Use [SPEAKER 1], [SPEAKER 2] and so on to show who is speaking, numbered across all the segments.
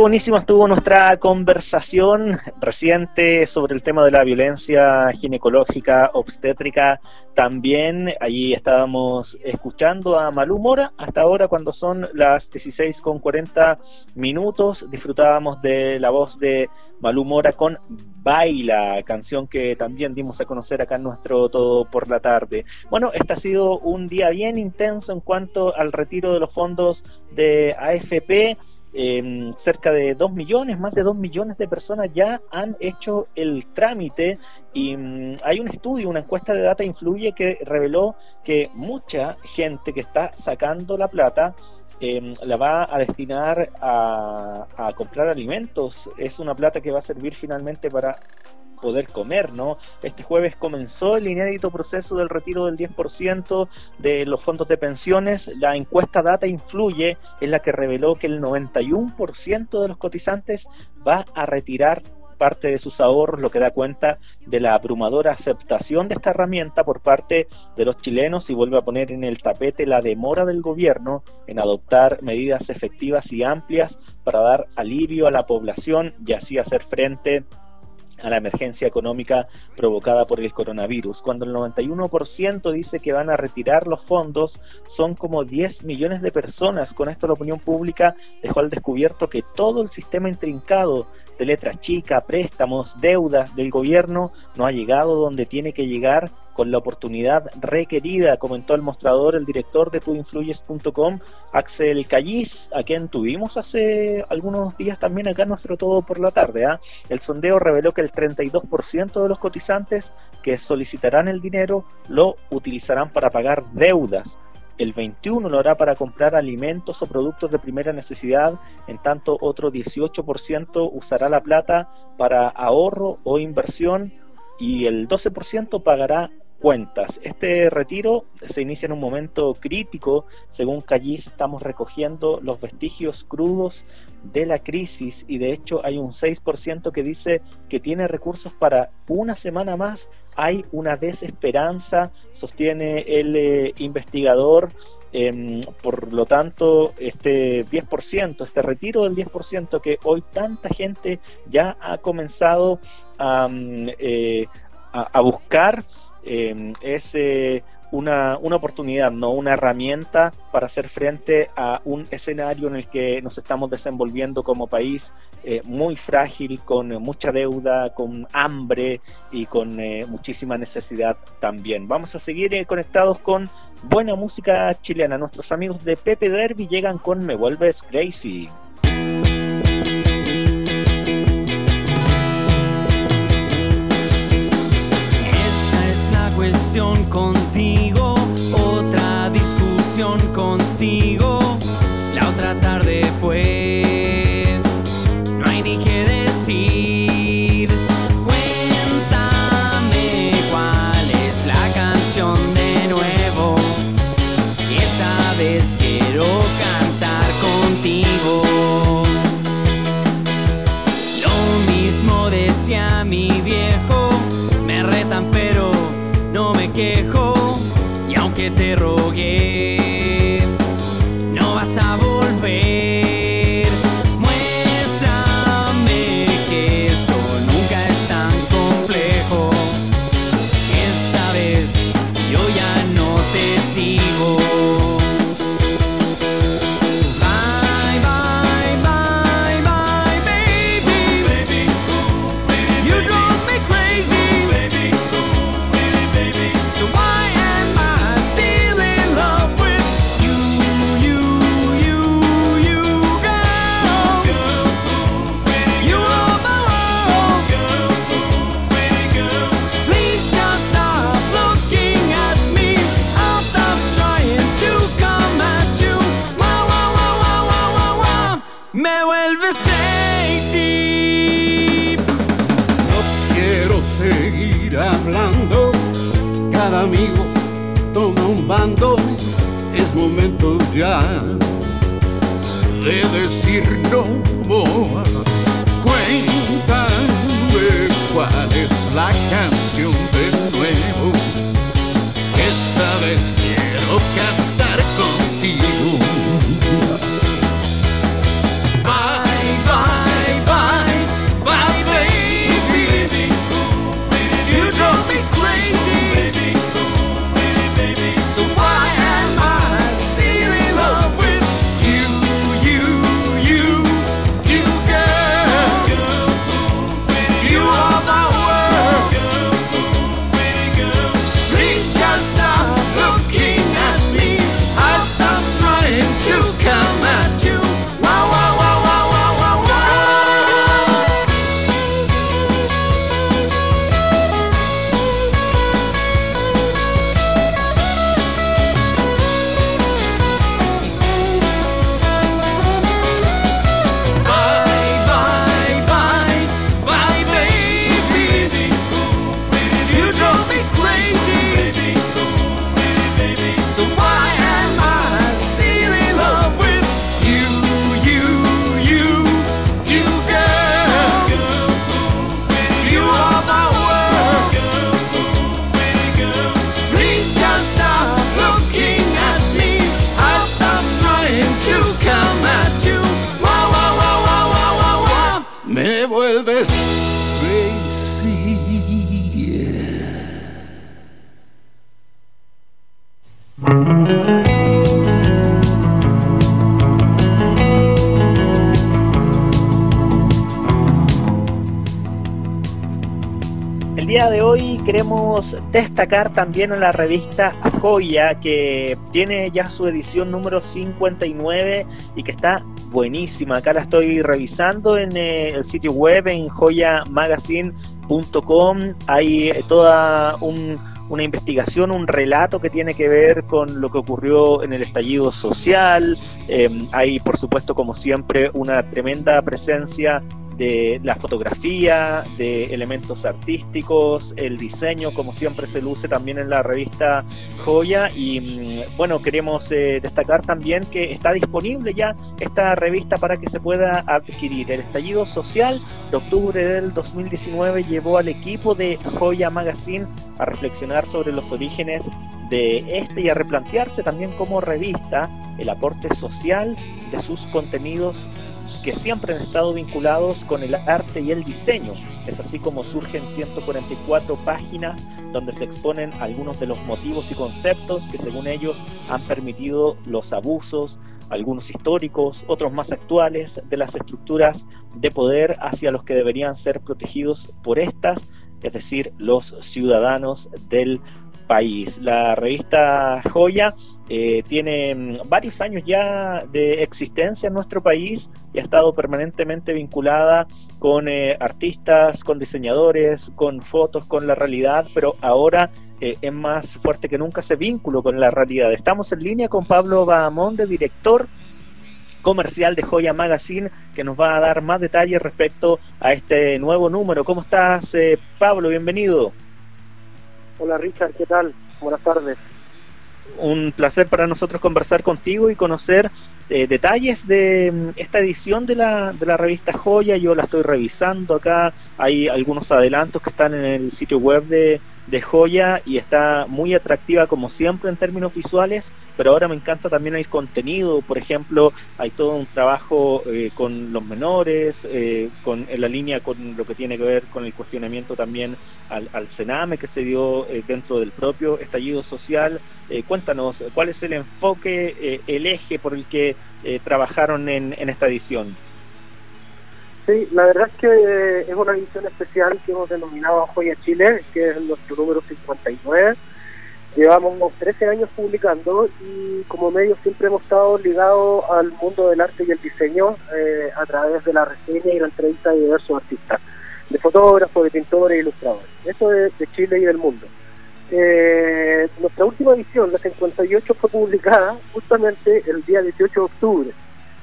[SPEAKER 1] buenísima estuvo nuestra conversación reciente sobre el tema de la violencia ginecológica, obstétrica. También allí estábamos escuchando a Malú Mora hasta ahora, cuando son las 16:40 minutos. Disfrutábamos de la voz de Malú Mora con Baila, canción que también dimos a conocer acá en nuestro Todo por la Tarde. Bueno, este ha sido un día bien intenso en cuanto al retiro de los fondos de AFP. Cerca de 2 millones, más de 2 millones de personas ya han hecho el trámite y hay un estudio, una encuesta de Data Influye que reveló que mucha gente que está sacando la plata la va a destinar a comprar alimentos. Es una plata que va a servir finalmente para poder comer, ¿no? Este jueves comenzó el inédito proceso del retiro del 10% de los fondos de pensiones. La encuesta Data Influye es la que reveló que el 91% de los cotizantes va a retirar parte de sus ahorros, lo que da cuenta de la abrumadora aceptación de esta herramienta por parte de los chilenos y vuelve a poner en el tapete la demora del gobierno en adoptar medidas efectivas y amplias para dar alivio a la población y así hacer frente a la emergencia económica provocada por el coronavirus. Cuando el 91% dice que van a retirar los fondos, son como 10 millones de personas. Con esto la opinión pública dejó al descubierto que todo el sistema intrincado de letra chica, préstamos, deudas del gobierno no ha llegado donde tiene que llegar con la oportunidad requerida, comentó el mostrador el director de tuinfluyes.com, Axel Callis, a quien tuvimos hace algunos días también acá en nuestro Todo por la Tarde. El sondeo reveló que el 32% de los cotizantes que solicitarán el dinero lo utilizarán para pagar deudas. El 21% lo hará para comprar alimentos o productos de primera necesidad, en tanto otro 18% usará la plata para ahorro o inversión y el 12% pagará cuentas. Este retiro se inicia en un momento crítico. Según Callis, estamos recogiendo los vestigios crudos de la crisis y de hecho hay un 6% que dice que tiene recursos para una semana más. Hay una desesperanza, sostiene el investigador. Por lo tanto, este 10%, este retiro del 10% que hoy tanta gente ya ha comenzado a buscar, es una oportunidad, no una herramienta para hacer frente a un escenario en el que nos estamos desenvolviendo como país muy frágil, con mucha deuda, con hambre y con muchísima necesidad también. Vamos a seguir conectados con buena música chilena. Nuestros amigos de Pepe Derby llegan con Me Vuelves Crazy.
[SPEAKER 2] Cuestión contigo, otra discusión consigo. La otra tarde fue, no hay ni qué decir. Cuéntame cuál es la canción de nuevo. Esta vez quiero cantar contigo. Lo mismo decía mi viejo, me retan pero no me quejo, y aunque te rogué, no vas a volver. Muéstrame que esto nunca es tan complejo. Esta vez yo ya no te sigo. Bye, bye, bye, bye, baby. You drive me crazy. So why am I still in love with you, girl? You are my world. Please just stop looking at me. I'll stop trying to come at you. Wow, wow, wow, wow, wow, wow, wow. Me vuelves crazy.
[SPEAKER 3] No quiero seguir hablando. Cada amigo toma un bando, es momento ya de decir no more. Cuéntame cuál es la canción de nuevo. Esta vez quiero cantar contigo. Bye, bye.
[SPEAKER 1] El día de hoy queremos destacar también a la revista Joya, que tiene ya su edición número 59 y que está buenísima. Acá la estoy revisando en el sitio web, en joyamagazine.com. Hay toda una investigación, un relato que tiene que ver con lo que ocurrió en el estallido social. Hay, por supuesto, como siempre, una tremenda presencia de la fotografía, de elementos artísticos, el diseño, como siempre se luce también en la revista Joya. Y bueno, queremos destacar también que está disponible ya esta revista para que se pueda adquirir. El estallido social de octubre del 2019 llevó al equipo de Joya Magazine a reflexionar sobre los orígenes de este y a replantearse también como revista el aporte social de sus contenidos, que siempre han estado vinculados con el arte y el diseño. Es así como surgen 144 páginas donde se exponen algunos de los motivos y conceptos que, según ellos, han permitido los abusos, algunos históricos, otros más actuales, de las estructuras de poder hacia los que deberían ser protegidos por estas, es decir, los ciudadanos del país. La revista Joya tiene varios años ya de existencia en nuestro país y ha estado permanentemente vinculada con artistas, con diseñadores, con fotos, con la realidad, pero ahora es más fuerte que nunca ese vínculo con la realidad. Estamos en línea con Pablo Bahamonde, director comercial de Joya Magazine, que nos va a dar más detalles respecto a este nuevo número. ¿Cómo estás, Pablo? Bienvenido.
[SPEAKER 4] Hola Richard, ¿qué tal? Buenas tardes.
[SPEAKER 1] Un placer para nosotros conversar contigo y conocer detalles de esta edición de la revista Joya. Yo la estoy revisando acá, hay algunos adelantos que están en el sitio web de Joya y está muy atractiva como siempre en términos visuales, pero ahora me encanta también el contenido. Por ejemplo, hay todo un trabajo con los menores, en la línea con lo que tiene que ver con el cuestionamiento también al Sename que se dio dentro del propio estallido social. Cuéntanos, ¿cuál es el enfoque, el eje por el que trabajaron en esta edición?
[SPEAKER 4] Sí, la verdad es que es una edición especial que hemos denominado Joya Chile, que es nuestro número 59. Llevamos 13 años publicando y como medio siempre hemos estado ligados al mundo del arte y el diseño a través de la reseña y la entrevista de diversos artistas, de fotógrafos, de pintores e ilustradores. Eso es de Chile y del mundo. Nuestra última edición, la 58, fue publicada justamente el día 18 de octubre.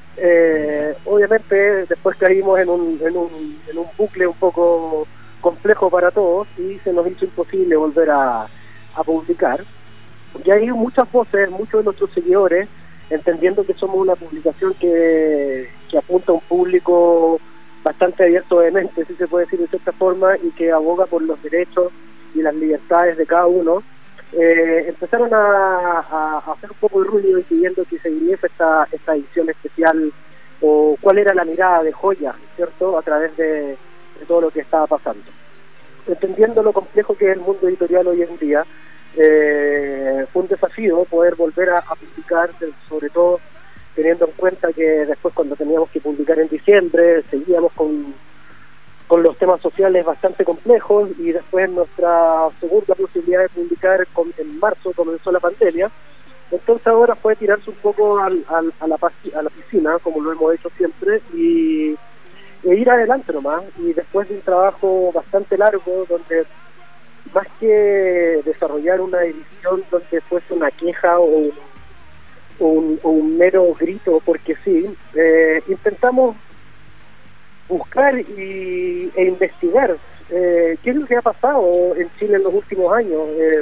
[SPEAKER 4] Obviamente después caímos en un bucle un poco complejo para todos y se nos hizo imposible volver a publicar. Y hay muchas voces, muchos de nuestros seguidores, entendiendo que somos una publicación que apunta a un público bastante abierto de mente, si se puede decir de cierta forma, y que aboga por los derechos y las libertades de cada uno. Empezaron a hacer un poco de ruido pidiendo que se viniese esta edición especial, o cuál era la mirada de Joya, ¿cierto?, a través de todo lo que estaba pasando. Entendiendo lo complejo que es el mundo editorial hoy en día, fue un desafío poder volver a publicar, sobre todo teniendo en cuenta que después, cuando teníamos que publicar en diciembre, seguíamos con los temas sociales bastante complejos, y después nuestra segunda posibilidad de publicar en marzo comenzó la pandemia. Entonces ahora fue tirarse un poco a la piscina, como lo hemos hecho siempre, e ir adelante nomás. Y después de un trabajo bastante largo, donde más que desarrollar una edición donde fuese una queja o un mero grito porque sí, intentamos buscar e investigar qué es lo que ha pasado en Chile en los últimos años,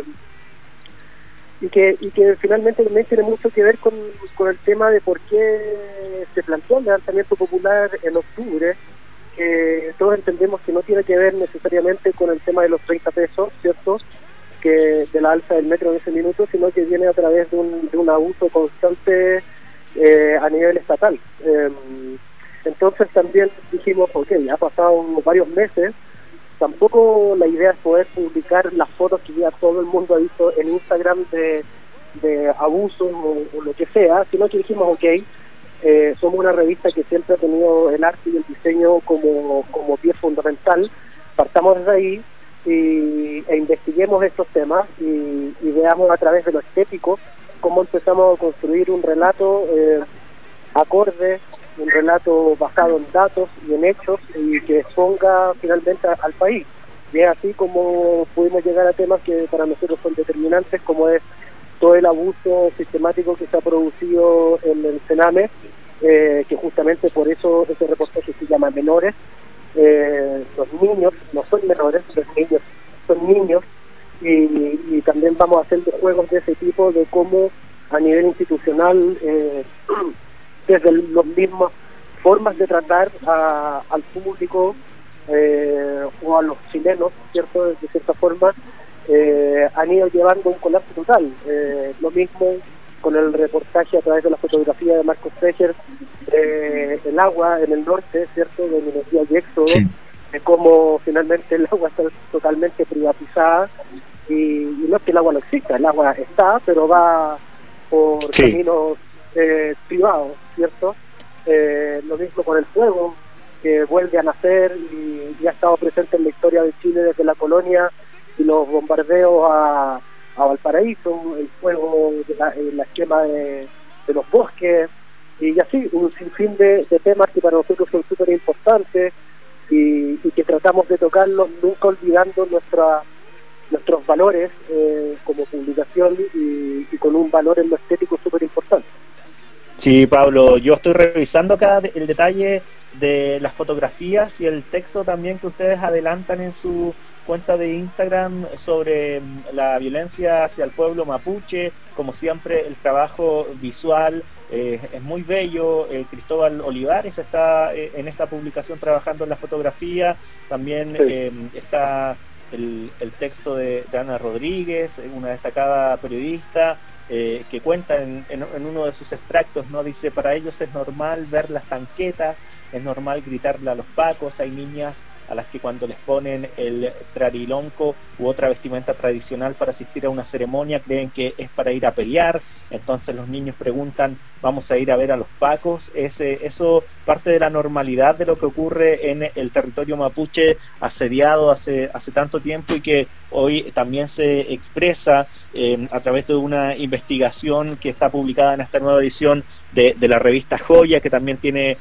[SPEAKER 4] y que finalmente también tiene mucho que ver con el tema de por qué se planteó el levantamiento popular en octubre, que todos entendemos que no tiene que ver necesariamente con el tema de los 30 pesos, ¿cierto?, que de la alza del metro en ese minuto, sino que viene a través de un abuso constante a nivel estatal. Entonces también dijimos, ok, ha pasado varios meses, tampoco la idea es poder publicar las fotos que ya todo el mundo ha visto en Instagram de abuso o lo que sea, sino que dijimos, ok, somos una revista que siempre ha tenido el arte y el diseño como pie fundamental, partamos desde ahí e investiguemos estos temas y veamos a través de lo estético cómo empezamos a construir un relato acorde, un relato basado en datos y en hechos y que exponga finalmente al país. Y es así como pudimos llegar a temas que para nosotros son determinantes, como es todo el abuso sistemático que se ha producido en el Sename, que justamente por eso ese reportaje se llama Menores. Los niños no son menores, los niños son niños, y también vamos a hacer juegos de ese tipo, de cómo a nivel institucional, desde las mismas formas de tratar al público o a los chilenos, ¿cierto? De cierta forma, han ido llevando un colapso total. Lo mismo con el reportaje a través de la fotografía de Marcos Pecher, el agua en el norte, ¿cierto? De Minería y Éxodo,
[SPEAKER 1] Sí.
[SPEAKER 4] de cómo finalmente el agua está totalmente privatizada, y no es que el agua no exista, el agua está, pero va por
[SPEAKER 1] Sí.
[SPEAKER 4] caminos privados, ¿cierto? Lo mismo con el fuego, que vuelve a nacer y ha estado presente en la historia de Chile desde la colonia y los bombardeos a Valparaíso, el fuego de la quema de los bosques, y así un sinfín de temas que para nosotros son súper importantes y que tratamos de tocarlos, nunca olvidando nuestros valores como publicación y con un valor en lo estético súper importante.
[SPEAKER 1] Sí, Pablo, yo estoy revisando acá el detalle de las fotografías y el texto también que ustedes adelantan en su cuenta de Instagram sobre la violencia hacia el pueblo mapuche. Como siempre, el trabajo visual es muy bello. Cristóbal Olivares está en esta publicación trabajando en la fotografía. También está el texto de Ana Rodríguez, una destacada periodista, que cuenta en uno de sus extractos, ¿no? Dice: para ellos es normal ver las tanquetas, es normal gritarle a los pacos, hay niñas a las que cuando les ponen el trarilonco u otra vestimenta tradicional para asistir a una ceremonia creen que es para ir a pelear, entonces los niños preguntan: ¿vamos a ir a ver a los pacos? Eso parte de la normalidad de lo que ocurre en el territorio mapuche asediado hace tanto tiempo, y que hoy también se expresa a través de una investigación que está publicada en esta nueva edición de la revista Joya, que también tiene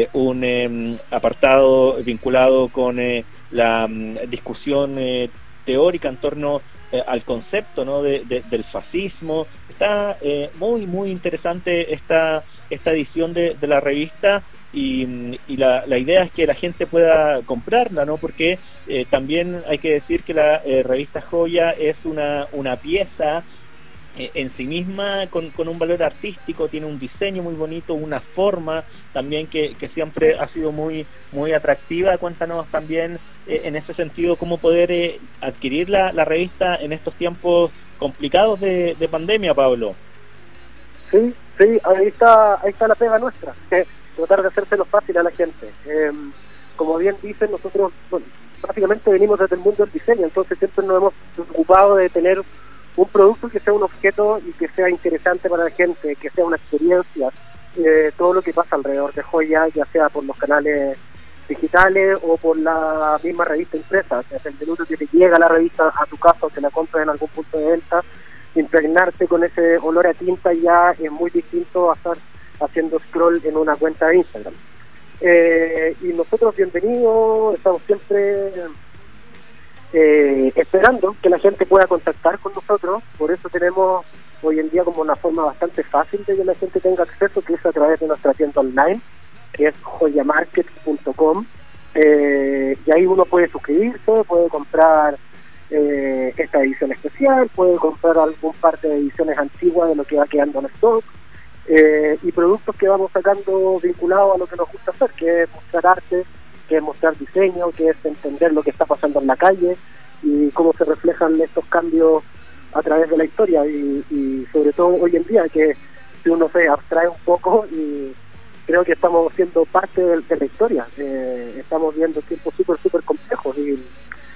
[SPEAKER 1] un apartado vinculado con la discusión teórica en torno al concepto, ¿no? del fascismo. Está muy interesante esta edición de la revista, y la idea es que la gente pueda comprarla, ¿no? Porque también hay que decir que la revista Joya es una pieza en sí misma con un valor artístico, tiene un diseño muy bonito, una forma también que siempre ha sido muy atractiva. Cuéntanos también en ese sentido cómo poder adquirir la revista en estos tiempos complicados de pandemia, Pablo.
[SPEAKER 4] Sí, ahí está la pega nuestra, tratar de hacérselo fácil a la gente. Como bien dicen, nosotros prácticamente venimos desde el mundo del diseño, entonces siempre nos hemos preocupado de tener un producto que sea un objeto y que sea interesante para la gente, que sea una experiencia, todo lo que pasa alrededor de Joya, ya sea por los canales digitales o por la misma revista impresa. Desde el minuto que te llega la revista a tu casa o te la compras en algún punto de venta, impregnarte con ese olor a tinta ya es muy distinto a estar haciendo scroll en una cuenta de Instagram. Y nosotros, bienvenidos, estamos siempre esperando que la gente pueda contactar con nosotros. Por eso tenemos hoy en día como una forma bastante fácil de que la gente tenga acceso, que es a través de nuestra tienda online, que es joyamarket.com, y ahí uno puede suscribirse, puede comprar esta edición especial, puede comprar algún par de ediciones antiguas de lo que va quedando en stock, y productos que vamos sacando vinculados a lo que nos gusta hacer, que es mostrar arte, que es mostrar diseño, que es entender lo que está pasando en la calle y cómo se reflejan estos cambios a través de la historia, y sobre todo hoy en día, que si uno se abstrae un poco, y creo que estamos siendo parte de la historia. Estamos viendo tiempos súper complejos,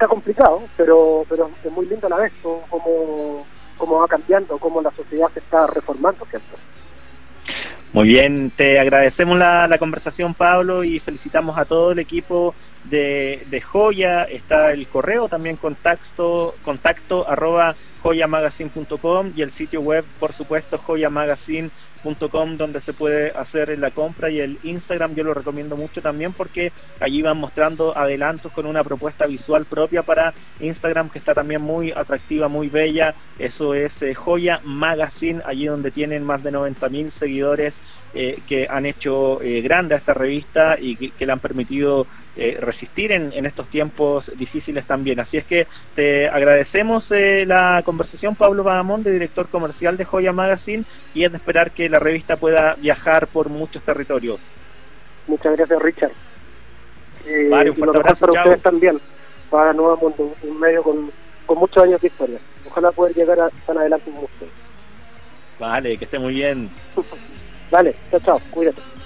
[SPEAKER 4] está complicado, pero es muy lindo a la vez cómo va cambiando, cómo la sociedad se está reformando, ¿cierto?
[SPEAKER 1] Muy bien, te agradecemos la conversación, Pablo, y felicitamos a todo el equipo de Joya. Está el correo también, contacto @joyamagazine.com, y el sitio web, por supuesto, joyamagazine.com, donde se puede hacer la compra, y el Instagram yo lo recomiendo mucho también, porque allí van mostrando adelantos con una propuesta visual propia para Instagram, que está también muy atractiva, muy bella. Eso es Joya Magazine, allí donde tienen más de 90.000 seguidores que han hecho grande a esta revista y que le han permitido resistir en estos tiempos difíciles también. Así es que te agradecemos la conversación, Pablo Bahamonde, director comercial de Joya Magazine, y es de esperar que la revista pueda viajar por muchos territorios.
[SPEAKER 4] Muchas gracias, Richard.
[SPEAKER 1] Vale, un fuerte abrazo,
[SPEAKER 4] para ustedes también, para Nuevo Mundo, un medio con muchos años de historia. Ojalá poder llegar tan adelante como ustedes.
[SPEAKER 1] Vale, que esté muy bien.
[SPEAKER 4] Vale, chao, cuídate.